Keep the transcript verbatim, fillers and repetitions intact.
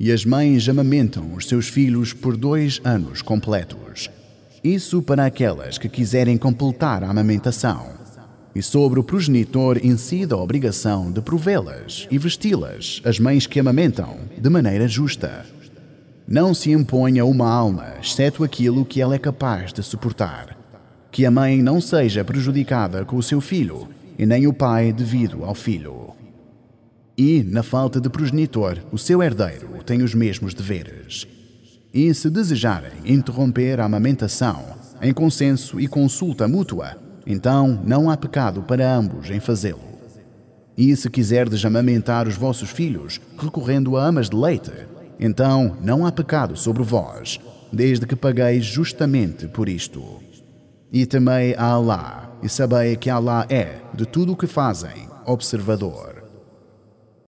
E as mães amamentam os seus filhos por dois anos completos. Isso para aquelas que quiserem completar a amamentação. E sobre o progenitor incide a obrigação de provê-las e vesti-las, as mães que amamentam, de maneira justa. Não se imponha uma alma, exceto aquilo que ela é capaz de suportar. Que a mãe não seja prejudicada com o seu filho, e nem o pai devido ao filho. E, na falta de progenitor, o seu herdeiro tem os mesmos deveres. E, se desejarem interromper a amamentação, em consenso e consulta mútua, então não há pecado para ambos em fazê-lo. E, se quiserdes amamentar os vossos filhos, recorrendo a amas de leite, então não há pecado sobre vós, desde que pagueis justamente por isto. E temei a Alá, e sabei que Alá é, de tudo o que fazem, observador.